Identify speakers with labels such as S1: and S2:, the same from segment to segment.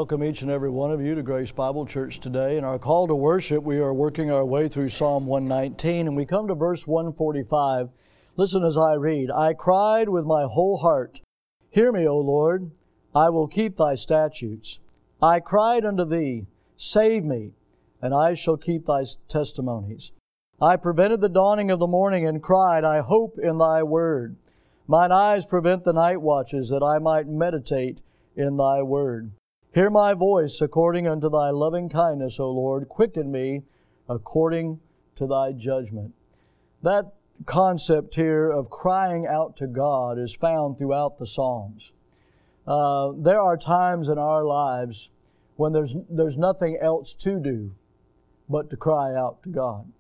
S1: welcome each and every one of you to Grace Bible Church today. In our call to worship, we are working our way through Psalm 119, and we come to verse 145. Listen as I read. I cried with my whole heart, Hear me, O Lord, I will keep thy statutes. I cried unto thee, Save me, and I shall keep thy testimonies. I prevented the dawning of the morning and cried, I hope in thy word. Mine eyes prevent the night watches, that I might meditate in thy word. Hear my voice according unto thy loving kindness, O Lord. Quicken me according to thy judgment. That concept here of crying out to God is found throughout the Psalms. There are times in our lives when there's nothing else to do but to cry out to God.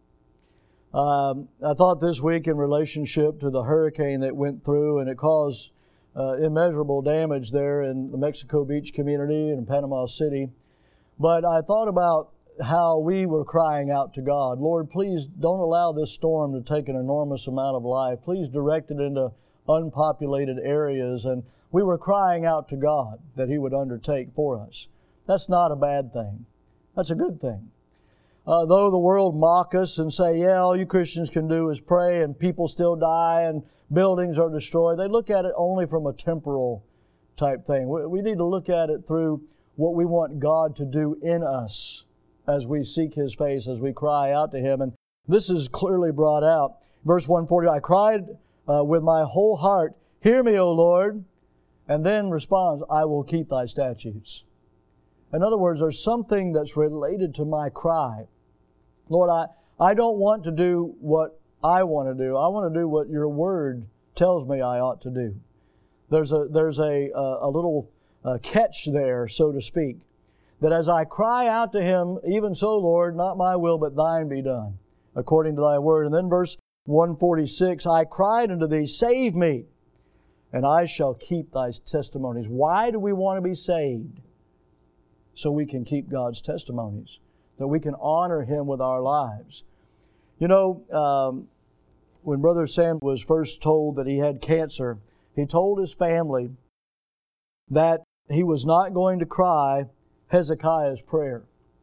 S1: I thought this week in relationship to the hurricane that went through, and it caused immeasurable damage there in the Mexico Beach community and in Panama City. But I thought about how we were crying out to God. Lord, please don't allow this storm to take an enormous amount of life. Please direct it into unpopulated areas. And we were crying out to God that He would undertake for us. That's not a bad thing. That's a good thing. Though the world mock us and say, yeah, all you Christians can do is pray and people still die and buildings are destroyed, they look at it only from a temporal type thing. We need to look at it through what we want God to do in us as we seek His face, as we cry out to Him. And this is clearly brought out. Verse 140, I cried with my whole heart, Hear me, O Lord. And then responds, I will keep thy statutes. In other words, there's something that's related to my cry. Lord, I don't want to do what I want to do. I want to do what your word tells me I ought to do. There's a little catch there, so to speak, that as I cry out to Him, even so, Lord, not my will, but thine be done, according to thy word. And then verse 146, I cried unto thee, Save me, and I shall keep thy testimonies. Why do we want to be saved? So we can keep God's testimonies, that we can honor Him with our lives. You know, when Brother Sam was first told that he had cancer, he told his family that he was not going to cry Hezekiah's prayer.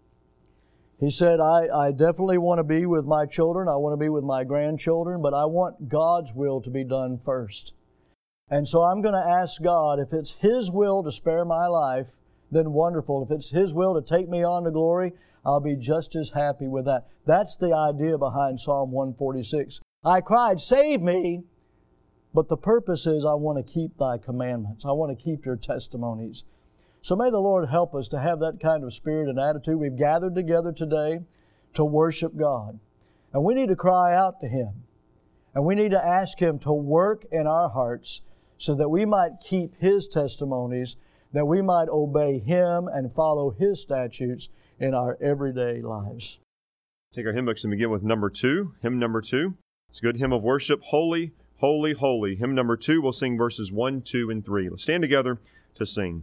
S1: He said, I definitely want to be with my children, I want to be with my grandchildren, but I want God's will to be done first. And so I'm going to ask God, if it's His will to spare my life, then wonderful. If it's His will to take me on to glory, I'll be just as happy with that. That's the idea behind Psalm 146. I cried, Save me, but the purpose is I want to keep thy commandments. I want to keep your testimonies. So may the Lord help us to have that kind of spirit and attitude. We've gathered together today to worship God. And we need to cry out to Him. And we need to ask Him to work in our hearts so that we might keep His testimonies, that we might obey Him and follow His statutes in our everyday lives.
S2: Take our hymn books and begin with number 2, hymn number 2. It's a good hymn of worship, Holy, Holy, Holy. Hymn number 2, we'll sing verses 1, 2, and 3. Let's stand together to sing.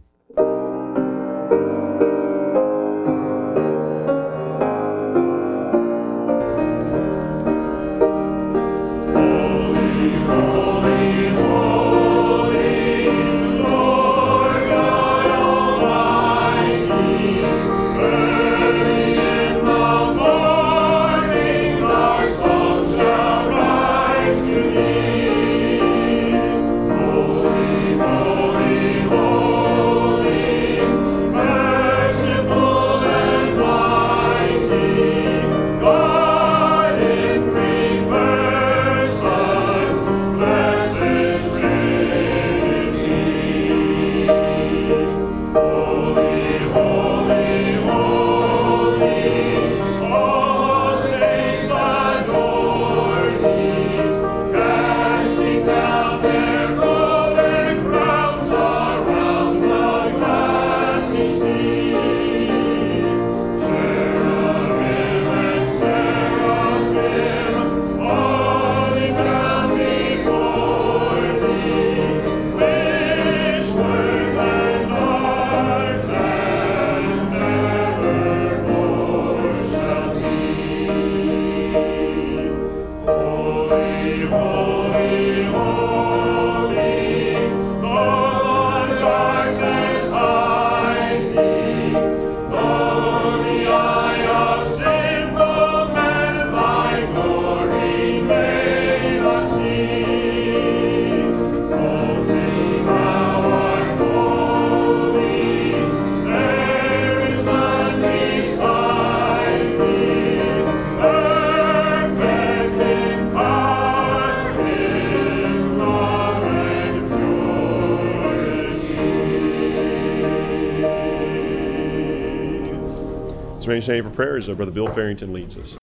S2: Let's remain standing for prayer as Brother Bill Farrington leads us.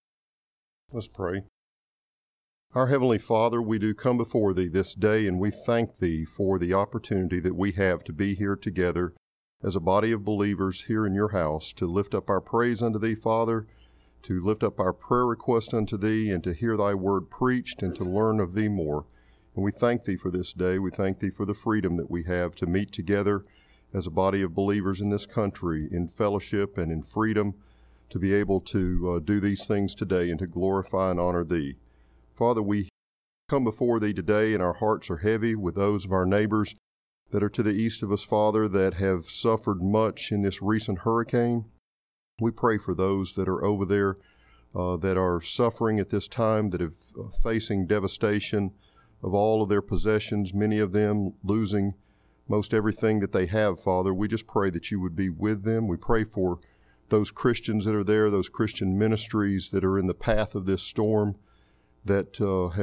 S3: Let's pray. Our Heavenly Father, we do come before Thee this day, and we thank Thee for the opportunity that we have to be here together as a body of believers here in Your house, to lift up our praise unto Thee, Father, to lift up our prayer request unto Thee, and to hear Thy word preached, and to learn of Thee more. And we thank Thee for this day. We thank Thee for the freedom that we have to meet together as a body of believers in this country, in fellowship and in freedom, to be able to do these things today and to glorify and honor Thee. Father, we come before Thee today, and our hearts are heavy with those of our neighbors that are to the east of us, Father, that have suffered much in this recent hurricane. We pray for those that are over there that are suffering at this time, that are facing devastation of all of their possessions, many of them losing most everything that they have, Father. We just pray that You would be with them. We pray for those Christians that are there, those Christian ministries that are in the path of this storm, that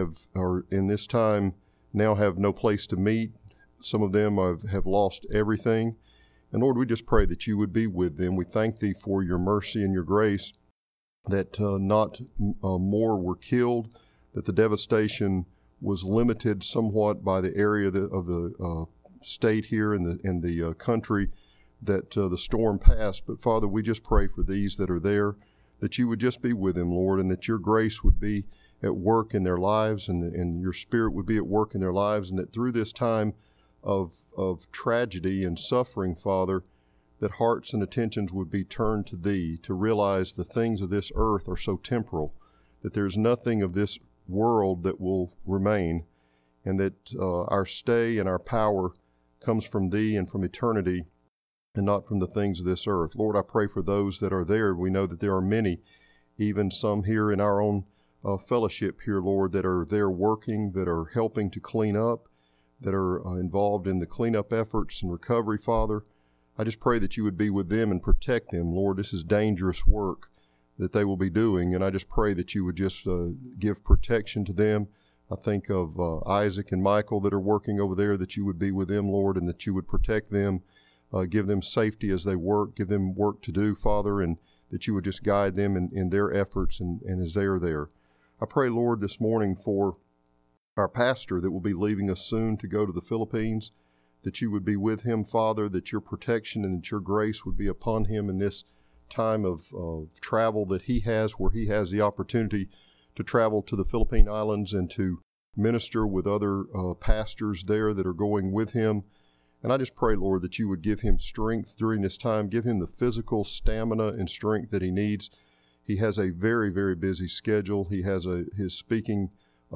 S3: are in this time now have no place to meet. Some of them have lost everything. And Lord, we just pray that You would be with them. We thank Thee for Your mercy and Your grace, that not more were killed, that the devastation was limited somewhat by the area of the state here in the country that the storm passed. But Father, we just pray for these that are there, that You would just be with them, Lord, and that Your grace would be at work in their lives, and Your Spirit would be at work in their lives, and that through this time of tragedy and suffering, Father, that hearts and attentions would be turned to Thee, to realize the things of this earth are so temporal, that there's nothing of this world that will remain, and that our stay and our power comes from Thee and from eternity, and not from the things of this earth. Lord, I pray for those that are there. We know that there are many, even some here in our own fellowship here, Lord, that are there working, that are helping to clean up, that are involved in the cleanup efforts and recovery, Father. I just pray that You would be with them and protect them, Lord. This is dangerous work that they will be doing, and I just pray that You would just give protection to them. I think of Isaac and Michael that are working over there, that You would be with them, Lord, and that You would protect them, give them safety as they work, give them work to do, Father, and that You would just guide them in their efforts and as they are there. I pray, Lord, this morning for our pastor that will be leaving us soon to go to the Philippines, that You would be with him, Father, that Your protection and that Your grace would be upon him in this time of travel that he has, where he has the opportunity to travel to the Philippine Islands and to minister with other pastors there that are going with him. And I just pray, Lord, that You would give him strength during this time, give him the physical stamina and strength that he needs. He has a very, very busy schedule. He has his speaking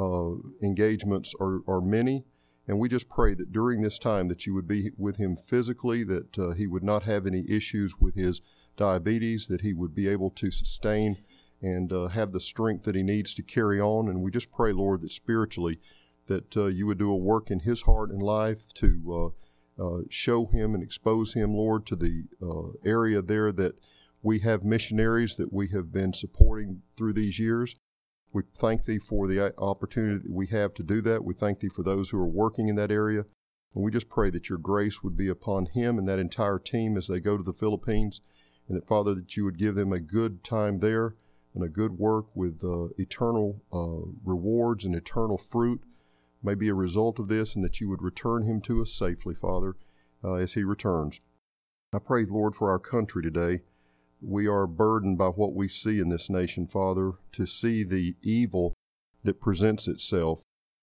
S3: engagements are many, and we just pray that during this time that You would be with him physically, that he would not have any issues with his diabetes, that he would be able to sustain and have the strength that he needs to carry on. And we just pray, Lord, that spiritually that You would do a work in his heart and life to show him and expose him, Lord, to the area there that we have missionaries that we have been supporting through these years. We thank Thee for the opportunity that we have to do that. We thank Thee for those who are working in that area. And we just pray that Your grace would be upon him and that entire team as they go to the Philippines. And that, Father, that You would give them a good time there and a good work with eternal rewards and eternal fruit may be a result of this, and that You would return him to us safely, Father, as he returns. I pray, Lord, for our country today. We are burdened by what we see in this nation, Father, to see the evil that presents itself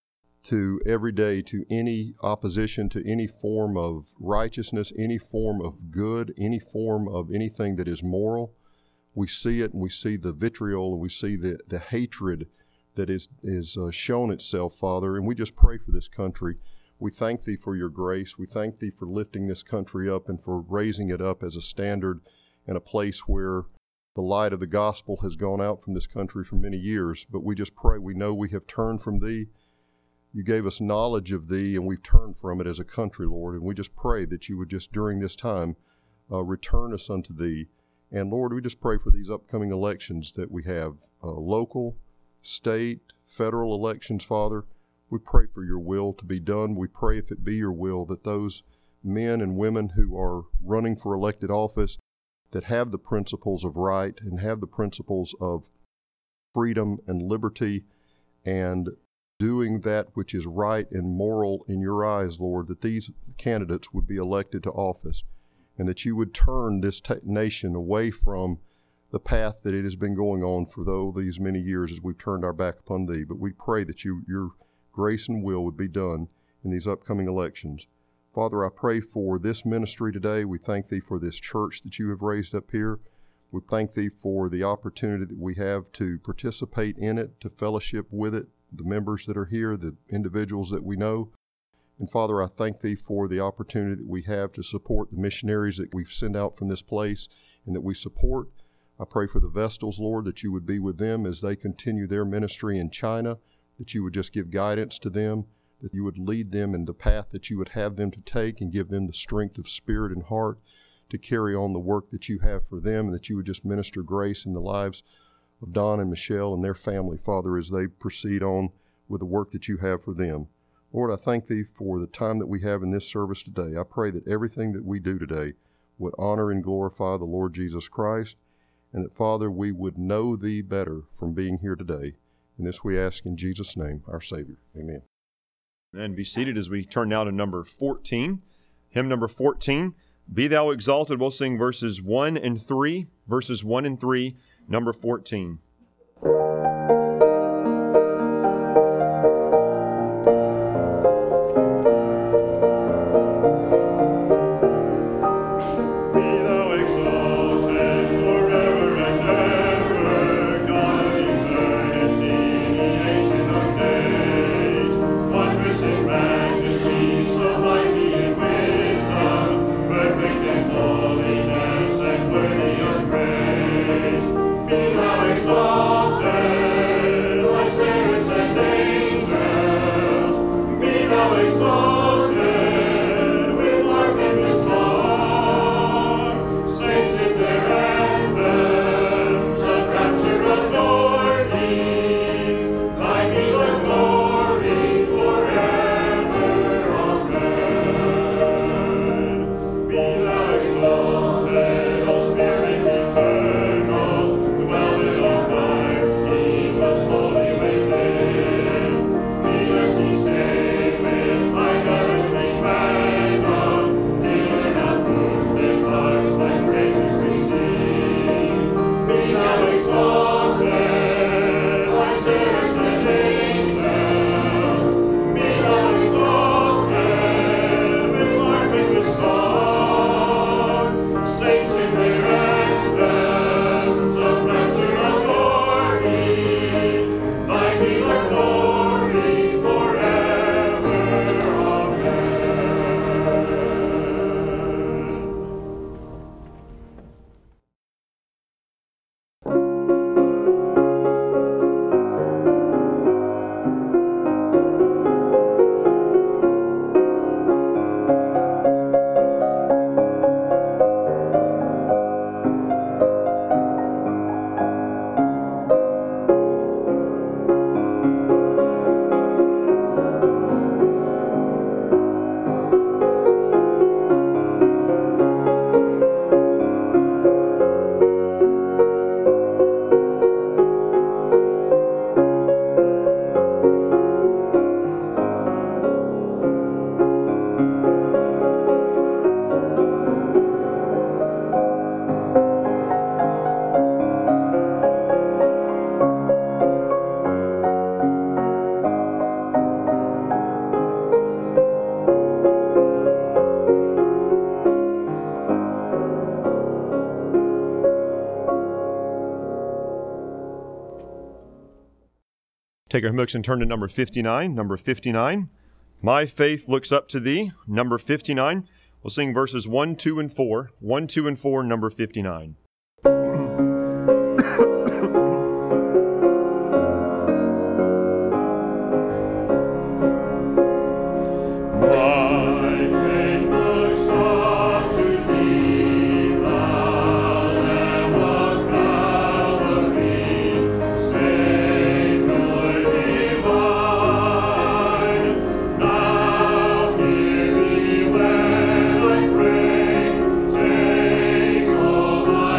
S3: to every day, to any opposition, to any form of righteousness, any form of good, any form of anything that is moral. We see it, and we see the vitriol, and we see the hatred that is shown itself, Father, and we just pray for this country. We thank Thee for Your grace. We thank Thee for lifting this country up and for raising it up as a standard and a place where the light of the gospel has gone out from this country for many years. But we just pray, we know we have turned from Thee. You gave us knowledge of Thee, and we've turned from it as a country, Lord. And we just pray that You would just, during this time, return us unto Thee. And Lord, we just pray for these upcoming elections that we have, local, state, federal elections, Father. We pray for Your will to be done. We pray, if it be Your will, that those men and women who are running for elected office that have the principles of right and have the principles of freedom and liberty and doing that which is right and moral in your eyes, Lord, that these candidates would be elected to office, and that you would turn this nation away from the path that it has been going on for these many years as we've turned our back upon thee. But we pray that your grace and will would be done in these upcoming elections. Father, I pray for this ministry today. We thank thee for this church that you have raised up here. We thank thee for the opportunity that we have to participate in it, to fellowship with it, the members that are here, the individuals that we know. And Father, I thank thee for the opportunity that we have to support the missionaries that we've sent out from this place and that we support. I pray for the Vestals, Lord, that you would be with them as they continue their ministry in China, that you would just give guidance to them, that you would lead them in the path that you would have them to take and give them the strength of spirit and heart to carry on the work that you have for them, and that you would just minister grace in the lives of Don and Michelle and their family, Father, as they proceed on with the work that you have for them. Lord, I thank thee for the time that we have in this service today. I pray that everything that we do today would honor and glorify the Lord Jesus Christ, and that, Father, we would know thee better from being here today. And this we ask in Jesus' name, our Savior. Amen.
S2: And be seated as we turn now to number 14. Hymn number 14, Be Thou Exalted. We'll sing verses 1 and 3. Verses 1 and 3, number 14. Take our hymn books and turn to number 59. Number 59, My Faith Looks Up to Thee. Number 59, we'll sing verses 1, 2, and 4. 1, 2, and 4, number 59.
S4: Take all my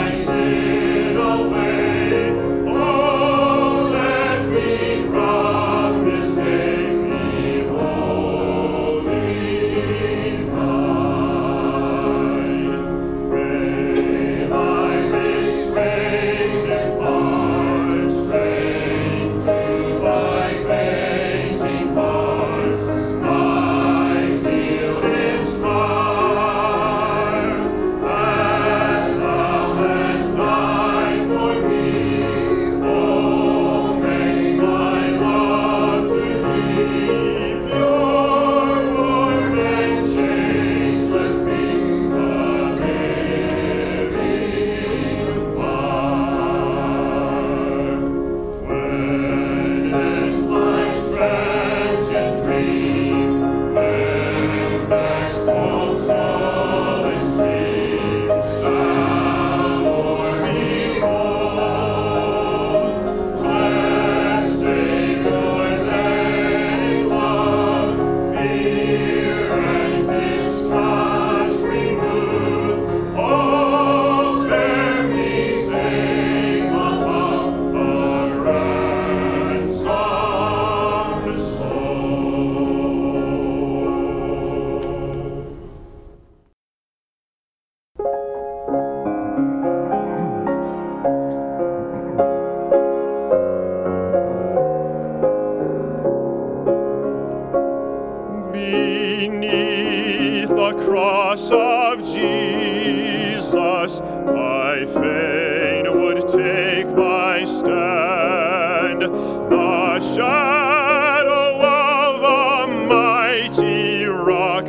S2: the cross of Jesus, I fain would take my stand. The shadow of a mighty rock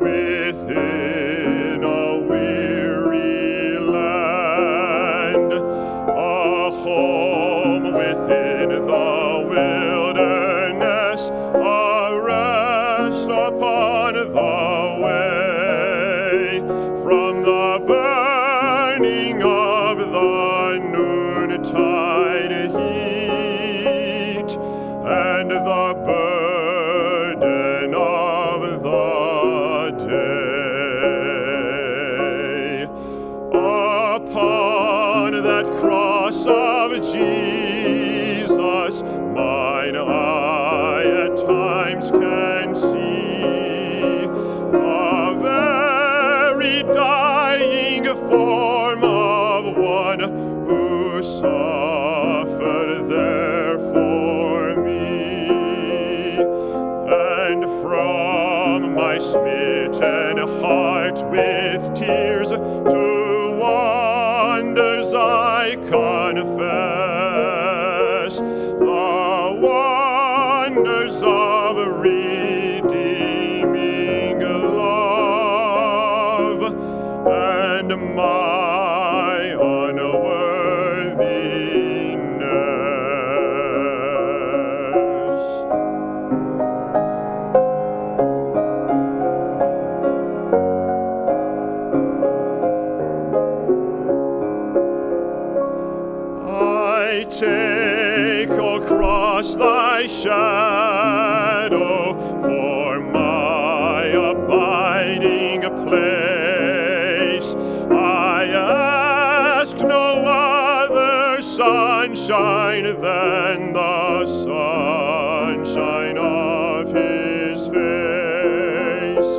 S2: within a weary land, a home within the wilderness, a rest upon the way, from the burning of the noontide heat and the burden of the day. Upon that cross of Jesus, mine eye at times can see the very dying form of one who suffered there for me. And from my smitten heart with tears to wonders I confess the wonders of redeeming love and my unworthiness. I take across thy shadow for my abiding place. I ask no other sunshine than the sunshine of his face,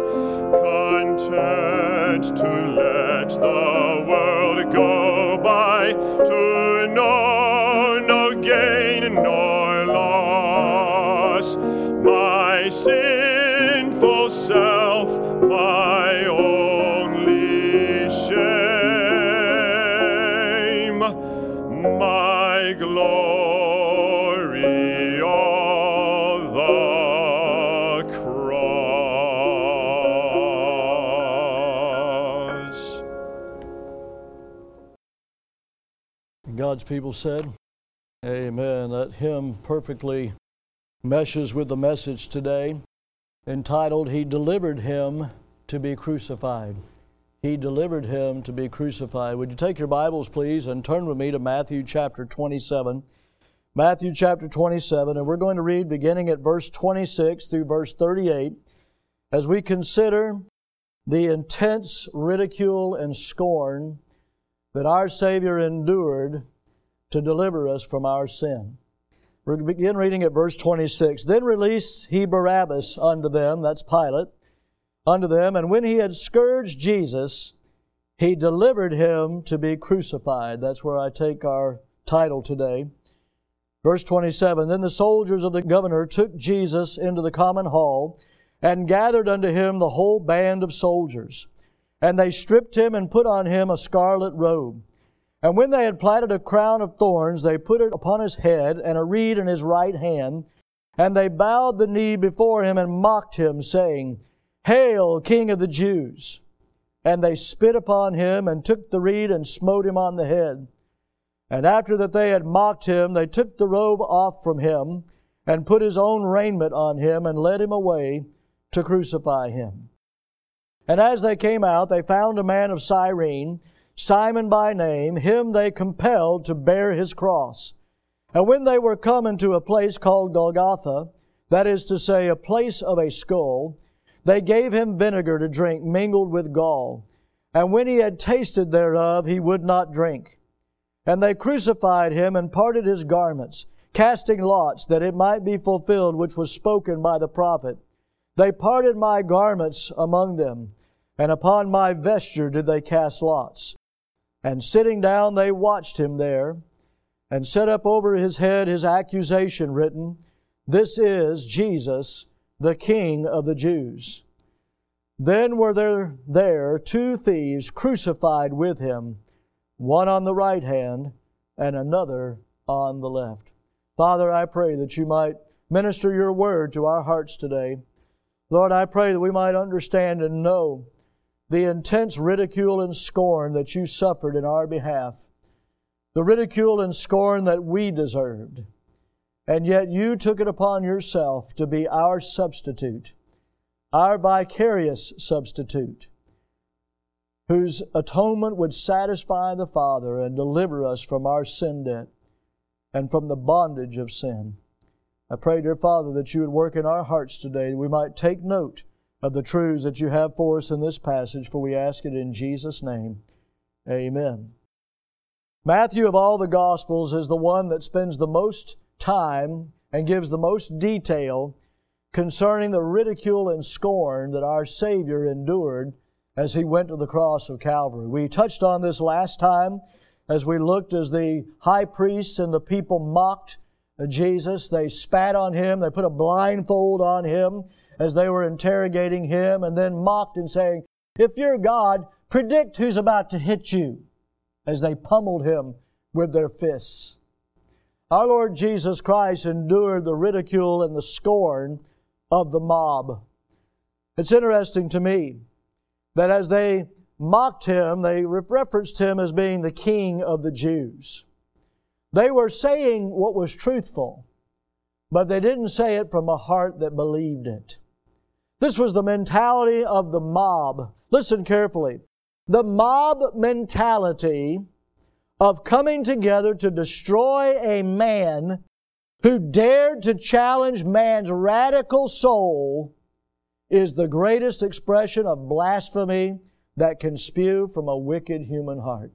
S2: content to let the world go by, to know no gain nor loss, my sinful self, my only shame, my glory, all the cross.
S1: God's people said, amen. That hymn perfectly meshes with the message today, entitled, He Delivered Him to be Crucified. He delivered Him to be crucified. Would you take your Bibles, please, and turn with me to Matthew chapter 27. Matthew chapter 27, and we're going to read beginning at verse 26 through verse 38 as we consider the intense ridicule and scorn that our Savior endured to deliver us from our sin. We're going to begin reading at verse 26. Then released he Barabbas unto them, that's Pilate, unto them, and when he had scourged Jesus, he delivered him to be crucified. That's where I take our title today. Verse 27, Then the soldiers of the governor took Jesus into the common hall, and gathered unto him the whole band of soldiers. And they stripped him and put on him a scarlet robe. And when they had platted a crown of thorns, they put it upon his head, and a reed in his right hand. And they bowed the knee before him and mocked him, saying, Hail, King of the Jews! And they spit upon him, and took the reed and smote him on the head. And after that they had mocked him, they took the robe off from him, and put his own raiment on him, and led him away to crucify him. And as they came out, they found a man of Cyrene, Simon by name. Him they compelled to bear his cross. And when they were come into a place called Golgotha, that is to say, a place of a skull, they gave him vinegar to drink mingled with gall. And when he had tasted thereof, he would not drink. And they crucified him and parted his garments, casting lots, that it might be fulfilled which was spoken by the prophet. They parted my garments among them, and upon my vesture did they cast lots. And sitting down they watched him there, and set up over his head his accusation written, This is Jesus, the King of the Jews. Then were there two thieves crucified with him, one on the right hand and another on the left. Father, I pray that you might minister your word to our hearts today. Lord, I pray that we might understand and know the intense ridicule and scorn that you suffered in our behalf, the ridicule and scorn that we deserved. And yet you took it upon yourself to be our substitute, our vicarious substitute, whose atonement would satisfy the Father and deliver us from our sin debt and from the bondage of sin. I pray, dear Father, that you would work in our hearts today, that we might take note of the truths that you have for us in this passage, for we ask it in Jesus' name. Amen. Matthew, of all the Gospels, is the one that spends the most time and gives the most detail concerning the ridicule and scorn that our Savior endured as He went to the cross of Calvary. We touched on this last time as we looked as the high priests and the people mocked Jesus. They spat on Him. They put a blindfold on Him as they were interrogating Him, and then mocked and saying, "If you're God, predict who's about to hit you," as they pummeled Him with their fists. Our Lord Jesus Christ endured the ridicule and the scorn of the mob. It's interesting to me that as they mocked Him, they referenced Him as being the King of the Jews. They were saying what was truthful, but they didn't say it from a heart that believed it. This was the mentality of the mob. Listen carefully. The mob mentality of coming together to destroy a man who dared to challenge man's radical soul is the greatest expression of blasphemy that can spew from a wicked human heart.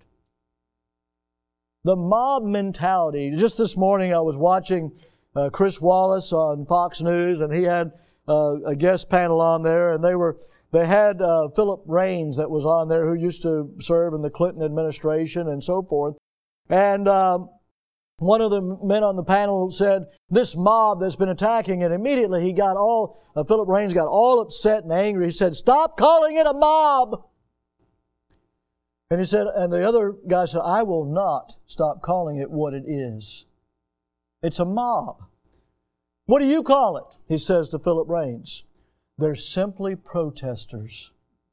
S1: The mob mentality. Just this morning I was watching Chris Wallace on Fox News, and he had a guest panel on there, and they had Philip Raines that was on there, who used to serve in the Clinton administration and so forth. And one of the men on the panel said, "This mob that's been attacking," and immediately Philip Raines got all upset and angry. He said, "Stop calling it a mob." And he said, and the other guy said, "I will not stop calling it what it is. It's a mob." "What do you call it?" he says to Philip Raines. "They're simply protesters."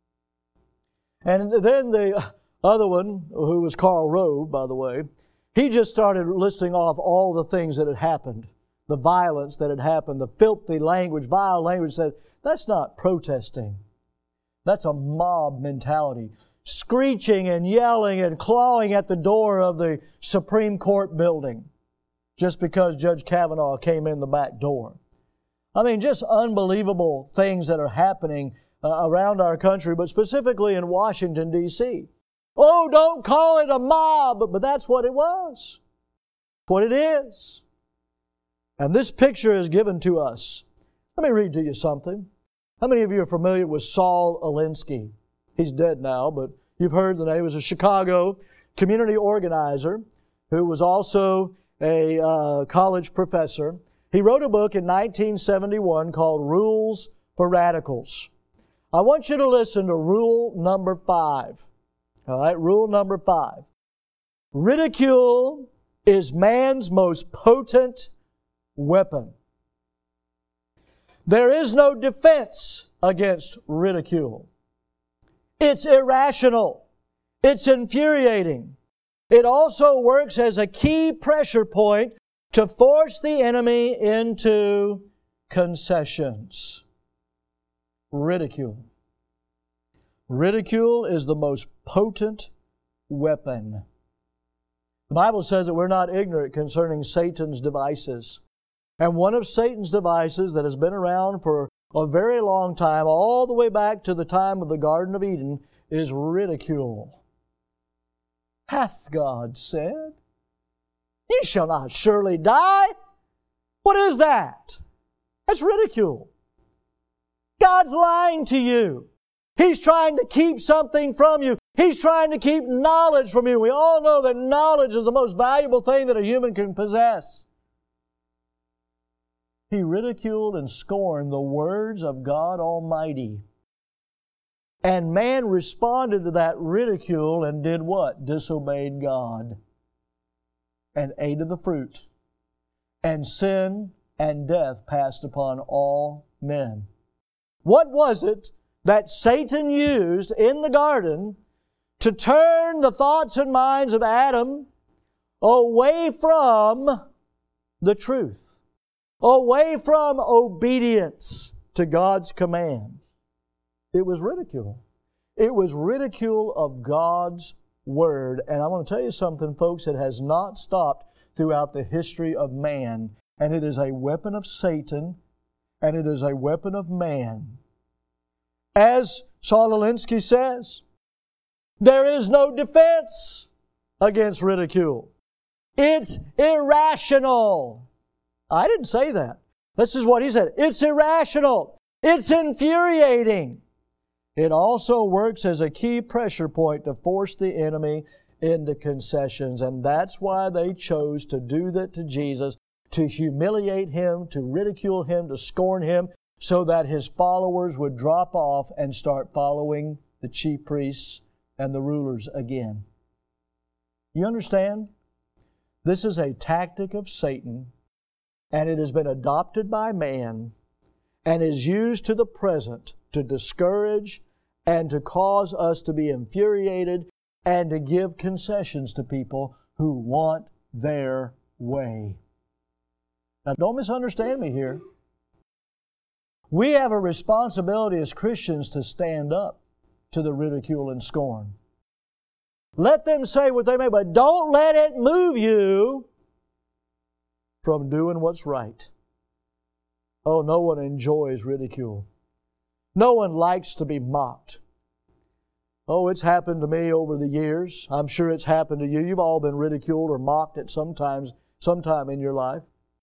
S1: And then the other one, who was Karl Rove, by the way, he just started listing off all the things that had happened, the violence that had happened, the filthy language, vile language. Said, that's not protesting. That's a mob mentality. Screeching and yelling and clawing at the door of the Supreme Court building just because Judge Kavanaugh came in the back door. I mean, just unbelievable things that are happening around our country, but specifically in Washington, D.C. Oh, don't call it a mob, but that's what it was. What it is. And this picture is given to us. Let me read to you something. How many of you are familiar with Saul Alinsky? He's dead now, but you've heard the name. He was a Chicago community organizer who was also a college professor. He wrote a book in 1971 called Rules for Radicals. I want you to listen to rule number 5. All right, rule number 5. Ridicule is man's most potent weapon. There is no defense against ridicule. It's irrational. It's infuriating. It also works as a key pressure point to force the enemy into concessions. Ridicule. Ridicule is the most potent weapon. The Bible says that we're not ignorant concerning Satan's devices. And one of Satan's devices that has been around for a very long time, all the way back to the time of the Garden of Eden, is ridicule. Hath God said, "Ye shall not surely die"? What is that? That's ridicule. God's lying to you. He's trying to keep something from you. He's trying to keep knowledge from you. We all know that knowledge is the most valuable thing that a human can possess. He ridiculed and scorned the words of God Almighty. And man responded to that ridicule and did what? Disobeyed God and ate of the fruit. And sin and death passed upon all men. What was it that Satan used in the garden to turn the thoughts and minds of Adam away from the truth, away from obedience to God's commands? It was ridicule. It was ridicule of God's Word. And I'm going to tell you something, folks, it has not stopped throughout the history of man. And it is a weapon of Satan, and it is a weapon of man. As Saul Alinsky says, there is no defense against ridicule. It's irrational. I didn't say that. This is what he said. It's irrational. It's infuriating. It also works as a key pressure point to force the enemy into concessions. And that's why they chose to do that to Jesus, to humiliate Him, to ridicule Him, to scorn Him, so that His followers would drop off and start following the chief priests and the rulers again. You understand? This is a tactic of Satan, and it has been adopted by man and is used to the present to discourage and to cause us to be infuriated and to give concessions to people who want their way. Now, don't misunderstand me here. We have a responsibility as Christians to stand up to the ridicule and scorn. Let them say what they may, but don't let it move you from doing what's right. Oh, no one enjoys ridicule. No one likes to be mocked. Oh, it's happened to me over the years. I'm sure it's happened to you. You've all been ridiculed or mocked at sometime in your life.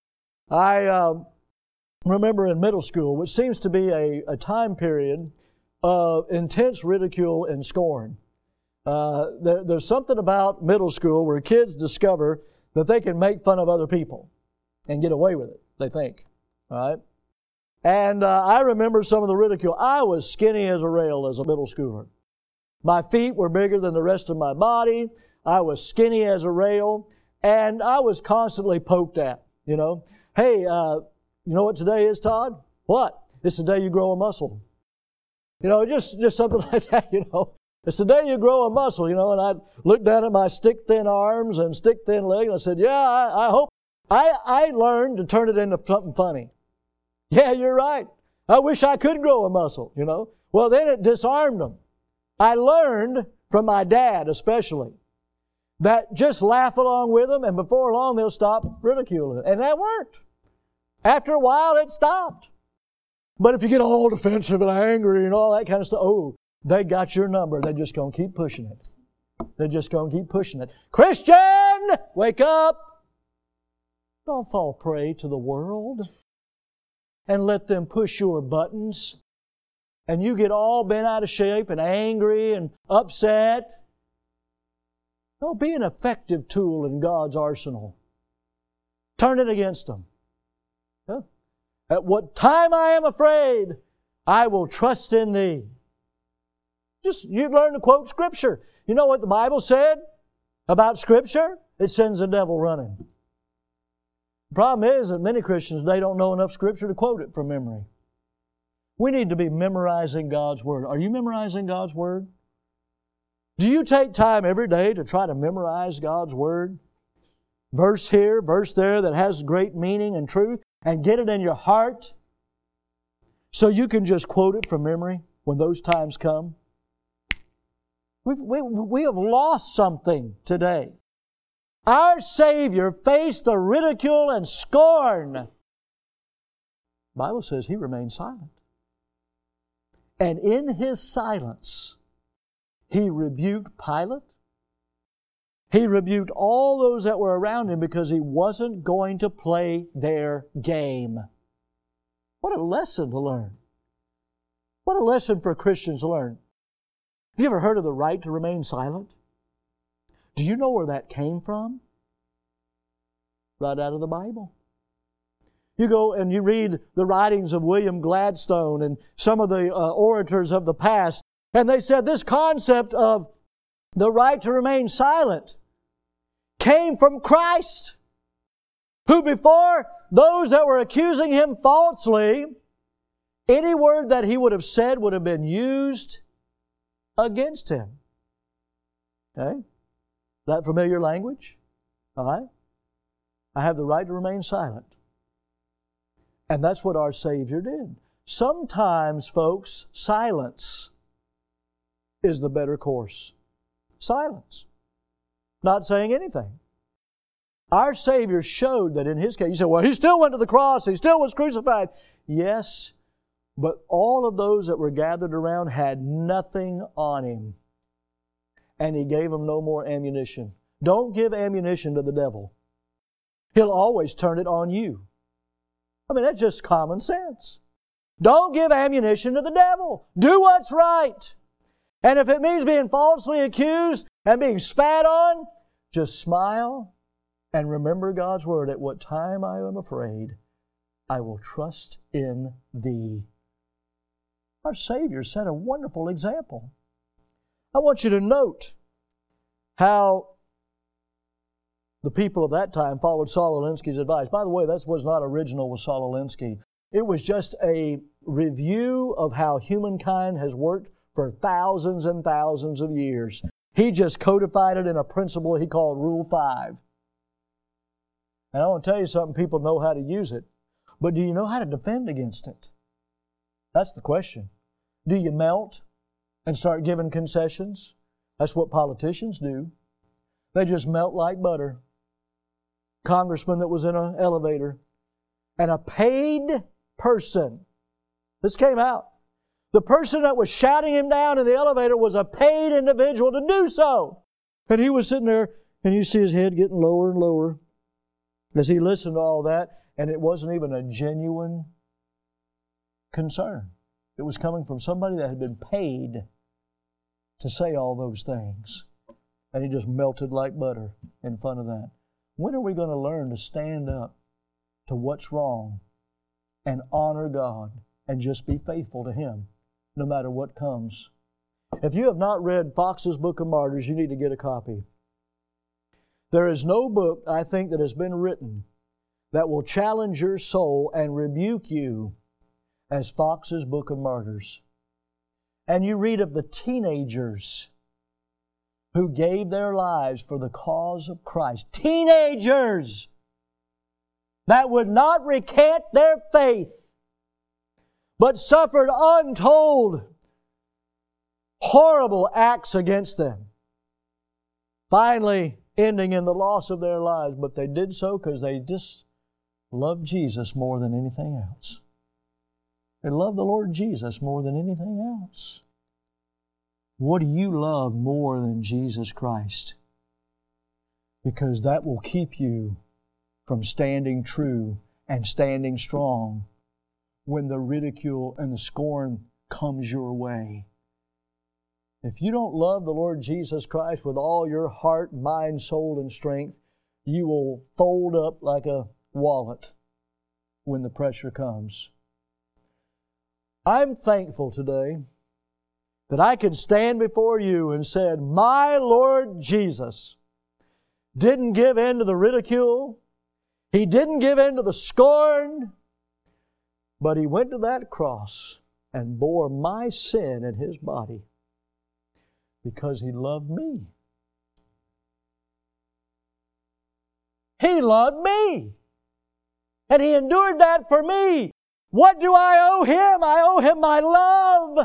S1: I remember in middle school, which seems to be a time period of intense ridicule and scorn. There's something about middle school where kids discover that they can make fun of other people and get away with it, they think. All right? And I remember some of the ridicule. I was skinny as a rail as a middle schooler. My feet were bigger than the rest of my body. I was skinny as a rail. And I was constantly poked at, you know. Hey, you know what today is, Todd? What? It's the day you grow a muscle. You know, just something like that, you know. It's the day you grow a muscle, you know. And I looked down at my stick-thin arms and stick-thin legs, and I said, yeah, I hope. I learned to turn it into something funny. Yeah, you're right. I wish I could grow a muscle, you know. Well, then it disarmed them. I learned from my dad especially that just laugh along with them, and before long they'll stop ridiculing. And that worked. After a while it stopped. But if you get all defensive and angry and all that kind of stuff, oh, they got your number. They're just going to keep pushing it. They're just going to keep pushing it. Christian, wake up. Don't fall prey to the world and let them push your buttons, and you get all bent out of shape and angry and upset. No, be an effective tool in God's arsenal. Turn it against them. Yeah. At what time I am afraid, I will trust in Thee. Just, you learn to quote Scripture. You know what the Bible said about Scripture? It sends the devil running. The problem is that many Christians, they don't know enough Scripture to quote it from memory. We need to be memorizing God's Word. Are you memorizing God's Word? Do you take time every day to try to memorize God's Word? Verse here, verse there that has great meaning and truth, and get it in your heart so you can just quote it from memory when those times come? We have lost something today. Our Savior faced the ridicule and scorn. The Bible says He remained silent. And in His silence, He rebuked Pilate. He rebuked all those that were around Him because He wasn't going to play their game. What a lesson to learn. What a lesson for Christians to learn. Have you ever heard of the right to remain silent? Do you know where that came from? Right out of the Bible. You go and you read the writings of William Gladstone and some of the orators of the past. And they said this concept of the right to remain silent came from Christ, who before those that were accusing Him falsely, any word that He would have said would have been used against Him. Okay? That familiar language? All right? I have the right to remain silent. And that's what our Savior did. Sometimes, folks, silence is the better course. Silence. Not saying anything. Our Savior showed that in His case, you say, well, He still went to the cross, He still was crucified. Yes, but all of those that were gathered around had nothing on Him. And He gave them no more ammunition. Don't give ammunition to the devil. He'll always turn it on you. I mean, that's just common sense. Don't give ammunition to the devil. Do what's right. And if it means being falsely accused and being spat on, just smile and remember God's Word. At what time I am afraid, I will trust in Thee. Our Savior set a wonderful example. I want you to note how the people of that time followed Saul Alinsky's advice. By the way, that was not original with Saul Alinsky. It was just a review of how humankind has worked for thousands and thousands of years. He just codified it in a principle he called Rule 5. And I want to tell you something, people know how to use it. But do you know how to defend against it? That's the question. Do you melt and start giving concessions? That's what politicians do. They just melt like butter. Congressman that was in an elevator, and a paid person, this came out, the person that was shouting him down in the elevator was a paid individual to do so. And he was sitting there, and you see his head getting lower and lower as he listened to all that, and it wasn't even a genuine concern. It was coming from somebody that had been paid to say all those things. And he just melted like butter in front of that. When are we going to learn to stand up to what's wrong and honor God and just be faithful to Him no matter what comes? If you have not read Fox's Book of Martyrs, you need to get a copy. There is no book, I think, that has been written that will challenge your soul and rebuke you as Fox's Book of Martyrs. And you read of the teenagers who gave their lives for the cause of Christ. Teenagers that would not recant their faith, but suffered untold, horrible acts against them. Finally, ending in the loss of their lives, but they did so because they just loved Jesus more than anything else. They loved the Lord Jesus more than anything else. What do you love more than Jesus Christ? Because that will keep you from standing true and standing strong when the ridicule and the scorn comes your way. If you don't love the Lord Jesus Christ with all your heart, mind, soul, and strength, you will fold up like a wallet when the pressure comes. I'm thankful today that I could stand before you and said, my Lord Jesus didn't give in to the ridicule. He didn't give in to the scorn, but He went to that cross and bore my sin in His body because He loved me. He loved me. And He endured that for me. What do I owe Him? I owe Him my love.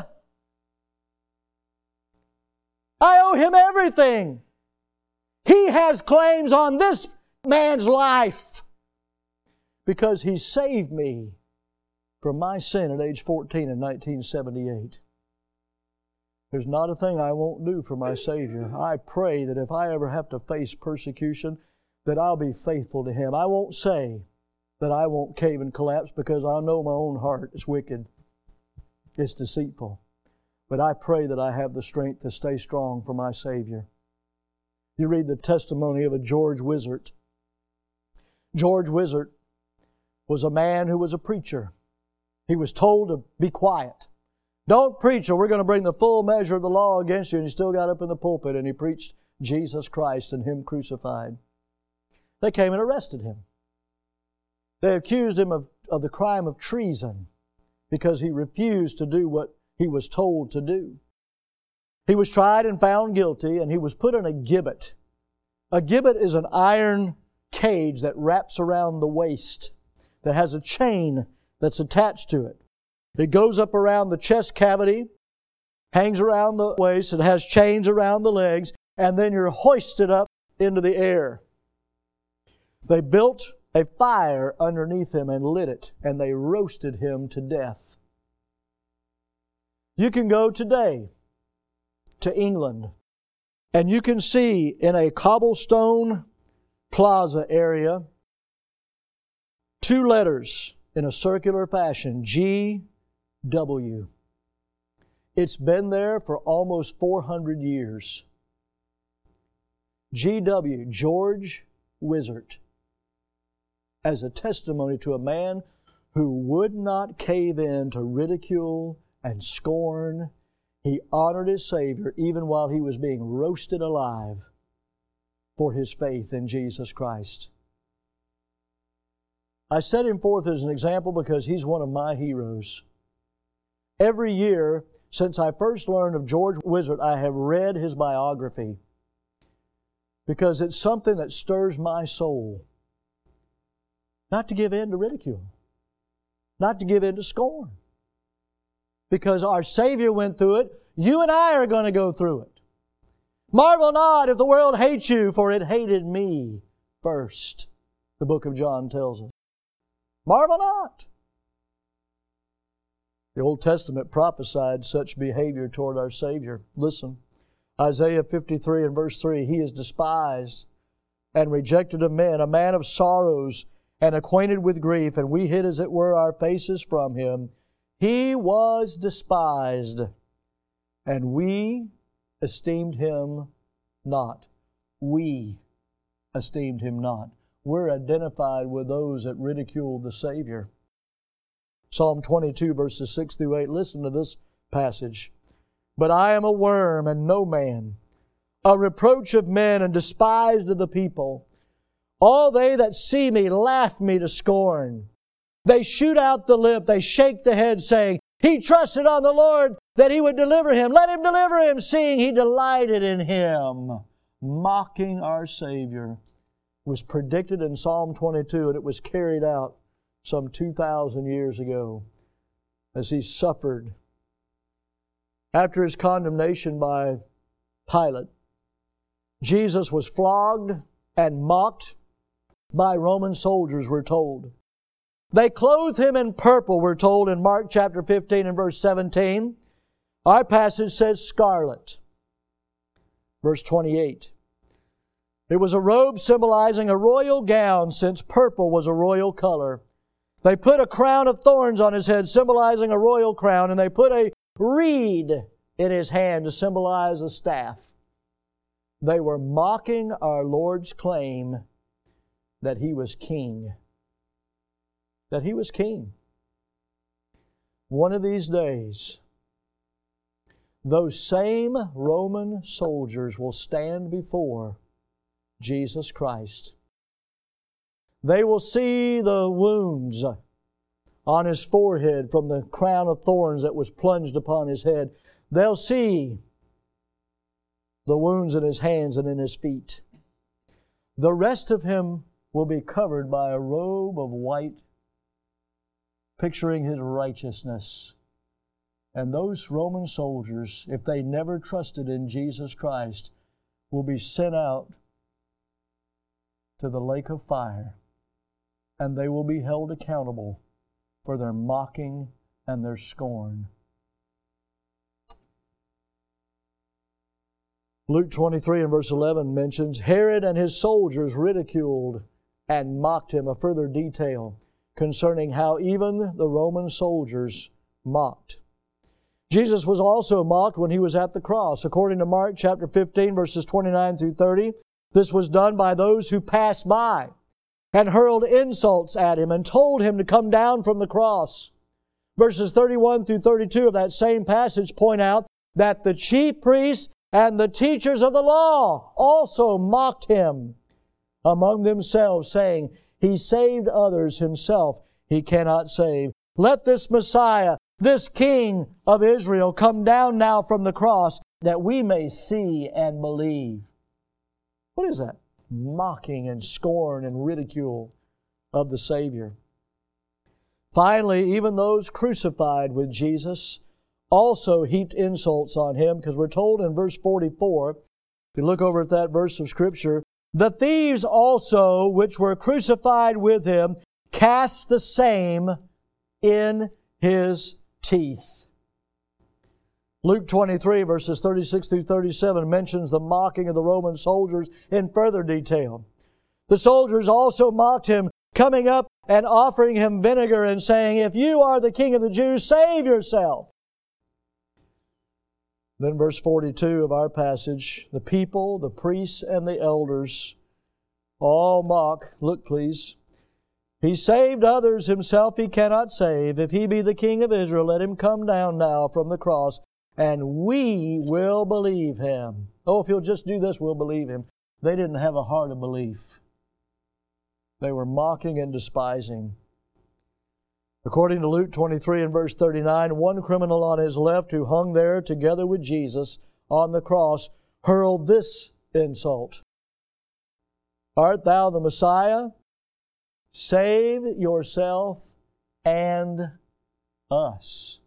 S1: I owe Him everything. He has claims on this man's life because He saved me from my sin at age 14 in 1978. There's not a thing I won't do for my Savior. I pray that if I ever have to face persecution, that I'll be faithful to Him. I won't say that I won't cave and collapse because I know my own heart is wicked. It's deceitful. But I pray that I have the strength to stay strong for my Savior. You read the testimony of a George Wizard. George Wizard was a man who was a preacher. He was told to be quiet. Don't preach or we're going to bring the full measure of the law against you. And he still got up in the pulpit and he preached Jesus Christ and Him crucified. They came and arrested him. They accused him of the crime of treason because he refused to do what he was told to do. He was tried and found guilty, and he was put in a gibbet. A gibbet is an iron cage that wraps around the waist, that has a chain that's attached to it. It goes up around the chest cavity, hangs around the waist, it has chains around the legs, and then you're hoisted up into the air. They built a fire underneath him and lit it, and they roasted him to death. You can go today to England, and you can see in a cobblestone plaza area 2 letters in a circular fashion, G.W. It's been there for almost 400 years. G.W., George Wishart, as a testimony to a man who would not cave in to ridicule and scorn. He honored his Savior even while he was being roasted alive for his faith in Jesus Christ. I set him forth as an example because he's one of my heroes. Every year since I first learned of George Wishart, I have read his biography because it's something that stirs my soul. Not to give in to ridicule, not to give in to scorn. Because our Savior went through it, you and I are going to go through it. Marvel not if the world hates you, for it hated me first, the book of John tells us. Marvel not. The Old Testament prophesied such behavior toward our Savior. Listen, Isaiah 53 and verse 3, He is despised and rejected of men, a man of sorrows and acquainted with grief, and we hid as it were our faces from Him. He was despised, and we esteemed Him not. We esteemed Him not. We're identified with those that ridiculed the Savior. Psalm 22, verses 6 through 8. Listen to this passage. But I am a worm and no man, a reproach of men and despised of the people. All they that see me laugh me to scorn. They shoot out the lip, they shake the head, saying, He trusted on the Lord that He would deliver him. Let Him deliver him, seeing He delighted in him. Mocking our Savior was predicted in Psalm 22, and it was carried out some 2,000 years ago as He suffered. After His condemnation by Pilate, Jesus was flogged and mocked by Roman soldiers, we're told. They clothed Him in purple, we're told in Mark chapter 15 and verse 17. Our passage says scarlet. Verse 28. It was a robe symbolizing a royal gown, since purple was a royal color. They put a crown of thorns on His head, symbolizing a royal crown, and they put a reed in His hand to symbolize a staff. They were mocking our Lord's claim that He was king. That He was king. One of these days, those same Roman soldiers will stand before Jesus Christ. They will see the wounds on His forehead from the crown of thorns that was plunged upon His head. They'll see the wounds in His hands and in His feet. The rest of Him will be covered by a robe of white, picturing His righteousness. And those Roman soldiers, if they never trusted in Jesus Christ, will be sent out to the lake of fire, and they will be held accountable for their mocking and their scorn. Luke 23 and verse 11 mentions, Herod and his soldiers ridiculed and mocked Him, a further detail concerning how even the Roman soldiers mocked. Jesus was also mocked when He was at the cross. According to Mark chapter 15, verses 29 through 30, this was done by those who passed by and hurled insults at Him and told Him to come down from the cross. Verses 31 through 32 of that same passage point out that the chief priests and the teachers of the law also mocked him among themselves, saying, He saved others, Himself He cannot save. Let this Messiah, this King of Israel, come down now from the cross, that we may see and believe. What is that? Mocking and scorn and ridicule of the Savior. Finally, even those crucified with Jesus also heaped insults on Him, because we're told in verse 44, if you look over at that verse of Scripture, the thieves also, which were crucified with Him, cast the same in His teeth. Luke 23, verses 36 through 37, mentions the mocking of the Roman soldiers in further detail. The soldiers also mocked Him, coming up and offering Him vinegar and saying, If you are the King of the Jews, save yourself. Then verse 42 of our passage, the people, the priests, and the elders all mock. Look, please. He saved others, Himself He cannot save. If He be the King of Israel, let Him come down now from the cross, and we will believe Him. Oh, if He'll just do this, we'll believe Him. They didn't have a heart of belief. They were mocking and despising. According to Luke 23 and verse 39, one criminal on his left who hung there together with Jesus on the cross hurled this insult. Art thou the Messiah? Save yourself and us.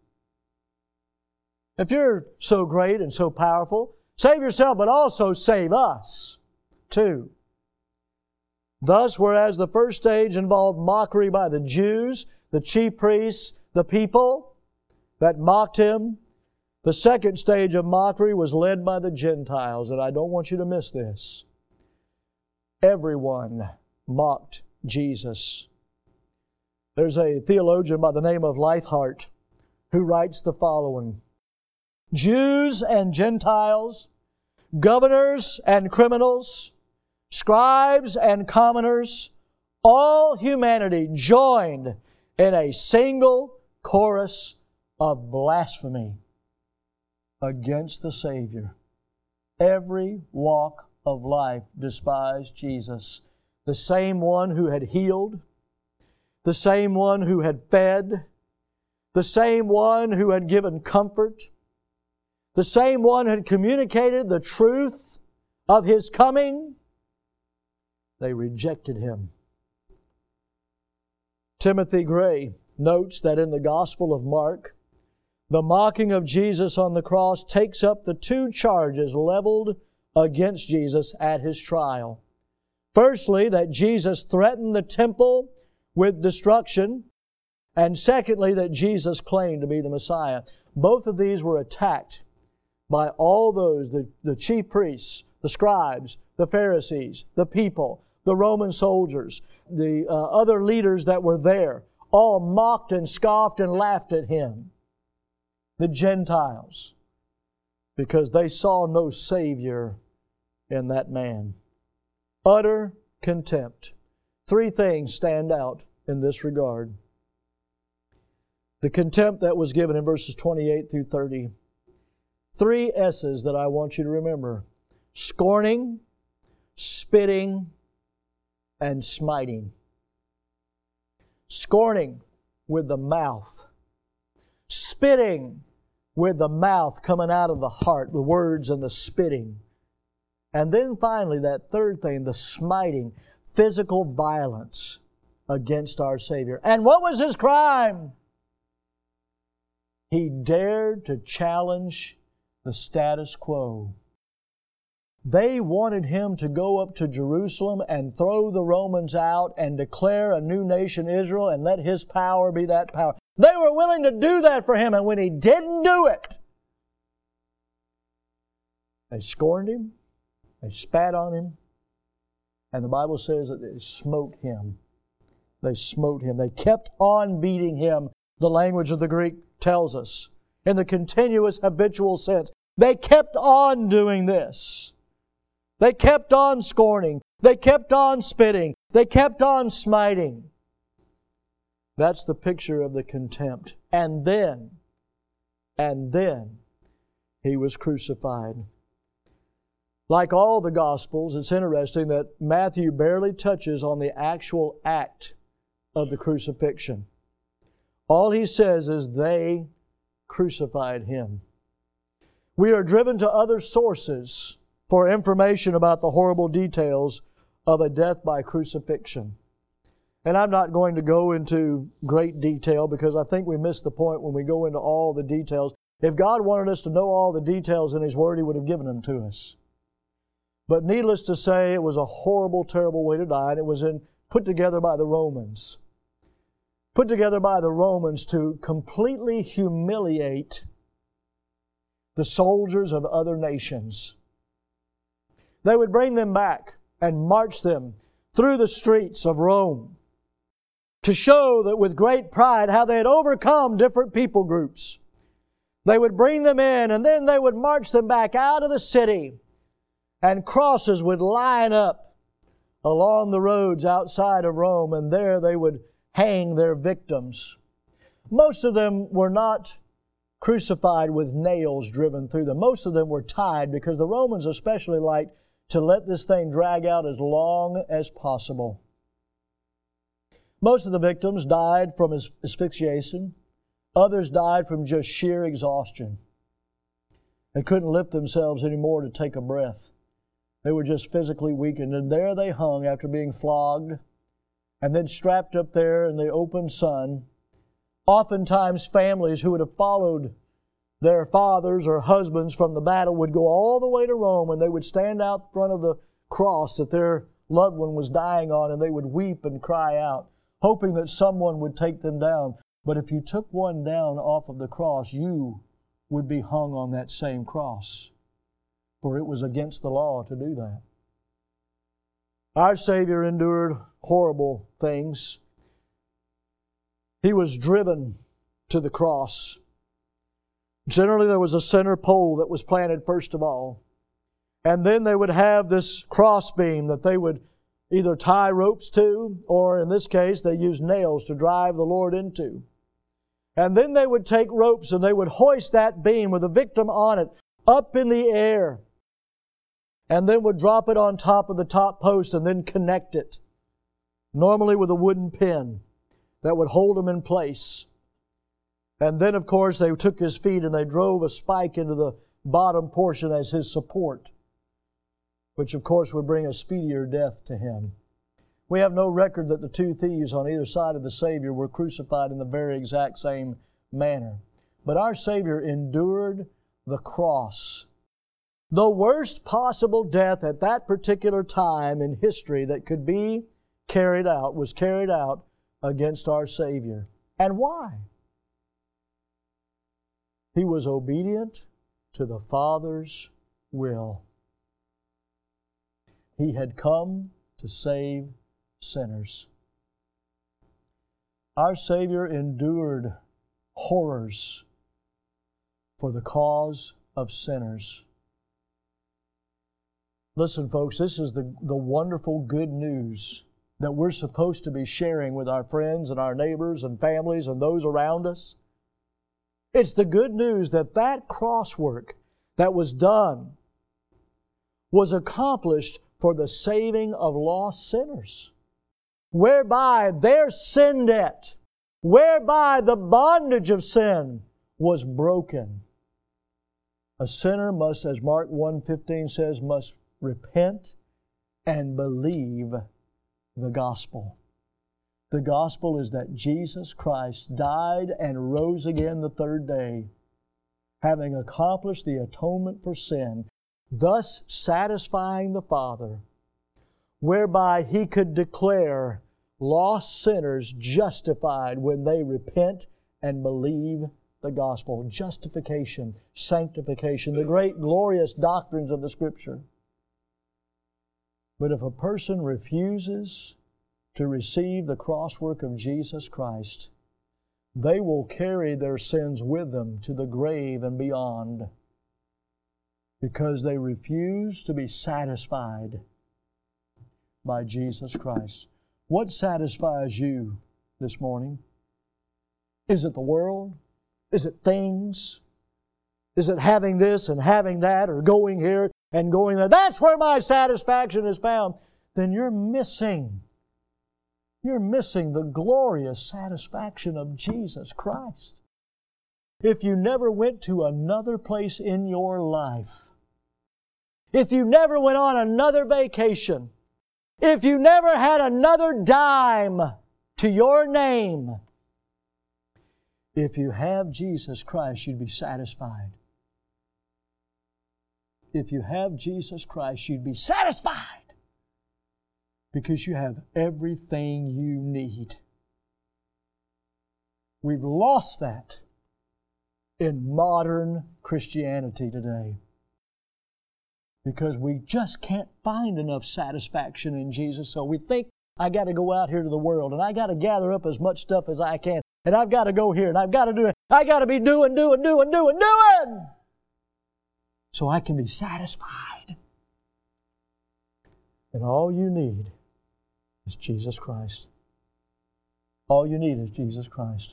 S1: If you're so great and so powerful, save yourself, but also save us too. Thus, whereas the first stage involved mockery by the Jews, the chief priests, the people that mocked Him, the second stage of mockery was led by the Gentiles, and I don't want you to miss this. Everyone mocked Jesus. There's a theologian by the name of Leithart who writes the following: Jews and Gentiles, governors and criminals, scribes and commoners, all humanity joined in a single chorus of blasphemy against the Savior. Every walk of life despised Jesus, the same one who had healed, the same one who had fed, the same one who had given comfort, the same one who had communicated the truth of His coming. They rejected Him. Timothy Gray notes that in the Gospel of Mark, the mocking of Jesus on the cross takes up the two charges leveled against Jesus at His trial. Firstly, that Jesus threatened the temple with destruction, and secondly, that Jesus claimed to be the Messiah. Both of these were attacked by all those, the chief priests, the scribes, the Pharisees, the people, the Roman soldiers, the other leaders that were there, all mocked and scoffed and laughed at Him. The Gentiles, because they saw no Savior in that man. Utter contempt. Three things stand out in this regard. The contempt that was given in verses 28 through 30. Three S's that I want you to remember: scorning, spitting, and smiting. Scorning with the mouth. Spitting with the mouth coming out of the heart, the words and the spitting. And then finally, that third thing, the smiting, physical violence against our Savior. And what was His crime? He dared to challenge the status quo. They wanted Him to go up to Jerusalem and throw the Romans out and declare a new nation, Israel, and let His power be that power. They were willing to do that for Him, and when He didn't do it, they scorned Him, they spat on Him, and the Bible says that they smote Him. They smote Him. They kept on beating Him, the language of the Greek tells us, in the continuous habitual sense. They kept on doing this. They kept on scorning. They kept on spitting. They kept on smiting. That's the picture of the contempt and then He was crucified. Like all the Gospels, it's interesting that Matthew barely touches on the actual act of the crucifixion. All he says is they crucified Him. We are driven to other sources for information about the horrible details of a death by crucifixion. And I'm not going to go into great detail because I think we miss the point when we go into all the details. If God wanted us to know all the details in His Word, He would have given them to us. But needless to say, it was a horrible, terrible way to die, and it was put together by the Romans. Put together by the Romans to completely humiliate the soldiers of other nations. They would bring them back and march them through the streets of Rome to show that with great pride how they had overcome different people groups. They would bring them in, and then they would march them back out of the city, and crosses would line up along the roads outside of Rome, and there they would hang their victims. Most of them were not crucified with nails driven through them. Most of them were tied, because the Romans especially liked to let this thing drag out as long as possible. Most of the victims died from asphyxiation. Others died from just sheer exhaustion. They couldn't lift themselves anymore to take a breath. They were just physically weakened. And there they hung after being flogged and then strapped up there in the open sun. Oftentimes families who would have followed their fathers or husbands from the battle would go all the way to Rome, and they would stand out front of the cross that their loved one was dying on, and they would weep and cry out, hoping that someone would take them down. But if you took one down off of the cross, you would be hung on that same cross, for it was against the law to do that. Our Savior endured horrible things. He was driven to the cross. Generally, there was a center pole that was planted first of all. And then they would have this cross beam that they would either tie ropes to, or in this case, they used nails to drive the Lord into. And then they would take ropes and they would hoist that beam with the victim on it up in the air, and then would drop it on top of the top post and then connect it, normally with a wooden pin that would hold him in place. And then, of course, they took His feet and they drove a spike into the bottom portion as His support, which, of course, would bring a speedier death to Him. We have no record that the two thieves on either side of the Savior were crucified in the very exact same manner. But our Savior endured the cross. The worst possible death at that particular time in history that could be carried out was carried out against our Savior. And why? He was obedient to the Father's will. He had come to save sinners. Our Savior endured horrors for the cause of sinners. Listen, folks, this is the wonderful good news that we're supposed to be sharing with our friends and our neighbors and families and those around us. It's the good news that that cross work that was done was accomplished for the saving of lost sinners, whereby their sin debt, whereby the bondage of sin was broken. A sinner must, as Mark 1:15 says, must repent and believe the gospel. The gospel is that Jesus Christ died and rose again the third day, having accomplished the atonement for sin, thus satisfying the Father, whereby He could declare lost sinners justified when they repent and believe the gospel. Justification, sanctification, the great glorious doctrines of the Scripture. But if a person refuses to receive the cross work of Jesus Christ, they will carry their sins with them to the grave and beyond, because they refuse to be satisfied by Jesus Christ. What satisfies you this morning? Is it the world? Is it things? Is it having this and having that, or going here and going there? That's where my satisfaction is found. Then you're missing the glorious satisfaction of Jesus Christ. If you never went to another place in your life, if you never went on another vacation, if you never had another dime to your name, if you have Jesus Christ, you'd be satisfied. If you have Jesus Christ, you'd be satisfied because you have everything you need. We've lost that in modern Christianity today because we just can't find enough satisfaction in Jesus. So we think, I got to go out here to the world and I got to gather up as much stuff as I can. And I've got to go here and I've got to do it. I got to be doing. So I can be satisfied. And all you need is Jesus Christ. All you need is Jesus Christ.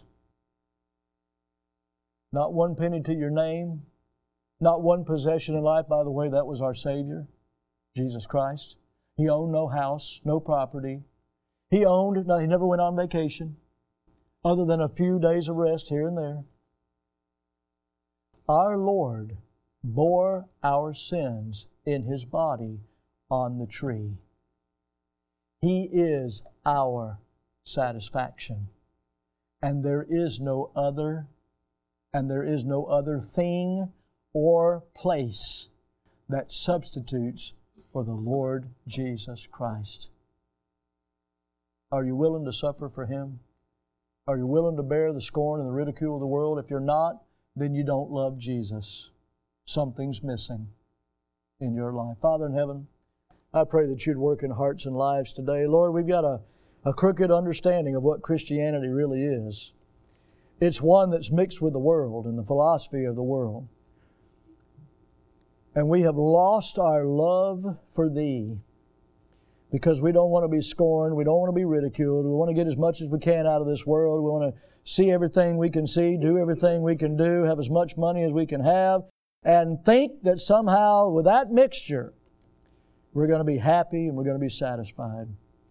S1: Not one penny to your name. Not one possession in life. By the way, that was our Savior, Jesus Christ. He owned no house, no property. He never went on vacation, other than a few days of rest here and there. Our Lord bore our sins in His body on the tree. He is our satisfaction. And there is no other thing or place that substitutes for the Lord Jesus Christ. Are you willing to suffer for Him? Are you willing to bear the scorn and the ridicule of the world? If you're not, then you don't love Jesus. Something's missing in your life. Father in heaven, I pray that You'd work in hearts and lives today. Lord, we've got a crooked understanding of what Christianity really is. It's one that's mixed with the world and the philosophy of the world. And we have lost our love for Thee because we don't want to be scorned. We don't want to be ridiculed. We want to get as much as we can out of this world. We want to see everything we can see, do everything we can do, have as much money as we can have, and think that somehow with that mixture, we're going to be happy and we're going to be satisfied.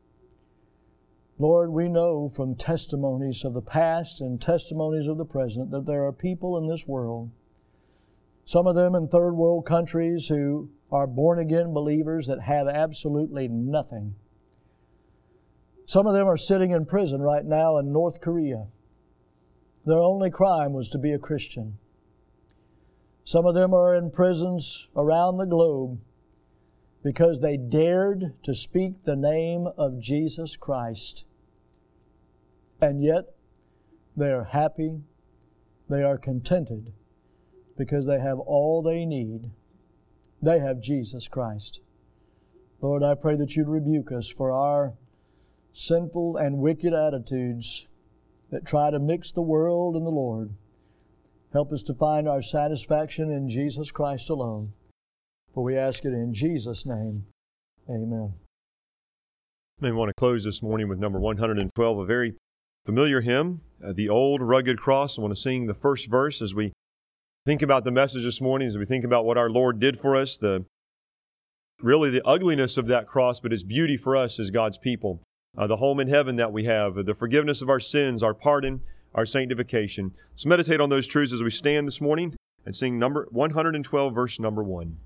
S1: Lord, we know from testimonies of the past and testimonies of the present that there are people in this world, some of them in third world countries, who are born-again believers that have absolutely nothing. Some of them are sitting in prison right now in North Korea. Their only crime was to be a Christian. Some of them are in prisons around the globe because they dared to speak the name of Jesus Christ. And yet, they are happy, they are contented, because they have all they need. They have Jesus Christ. Lord, I pray that You'd rebuke us for our sinful and wicked attitudes that try to mix the world and the Lord. Help us to find our satisfaction in Jesus Christ alone. For we ask it in Jesus' name. Amen.
S2: I want to close this morning with number 112, a very familiar hymn, The Old Rugged Cross. I want to sing the first verse as we think about the message this morning, as we think about what our Lord did for us, really the ugliness of that cross, but its beauty for us as God's people. The home in heaven that we have, the forgiveness of our sins, our pardon, our sanctification. Let's meditate on those truths as we stand this morning and sing number 112, verse number 1.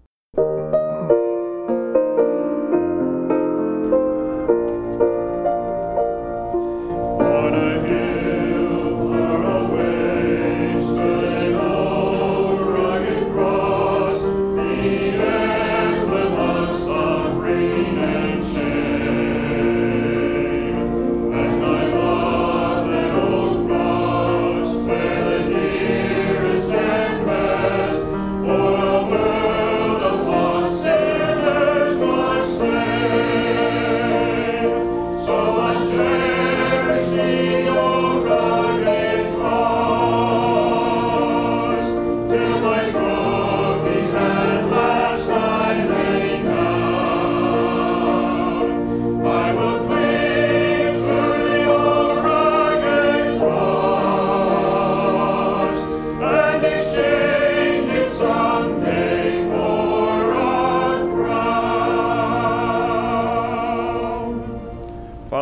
S4: For a world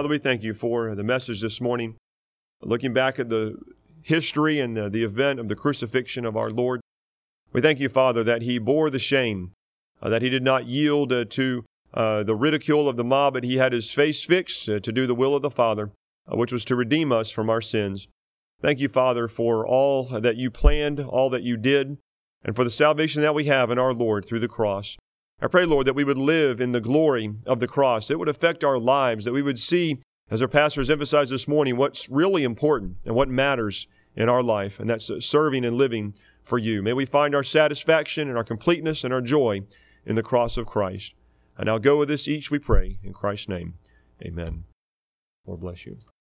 S2: Father, we thank you for the message this morning, looking back at the history and the event of the crucifixion of our Lord. We thank you, Father, that he bore the shame, that he did not yield to the ridicule of the mob, but he had his face fixed to do the will of the Father, which was to redeem us from our sins. Thank you, Father, for all that you planned, all that you did, and for the salvation that we have in our Lord through the cross. I pray, Lord, that we would live in the glory of the cross. It would affect our lives, that we would see, as our pastor has emphasized this morning, what's really important and what matters in our life, and that's serving and living for you. May we find our satisfaction and our completeness and our joy in the cross of Christ. And now go with us each, we pray, in Christ's name. Amen. Lord bless you.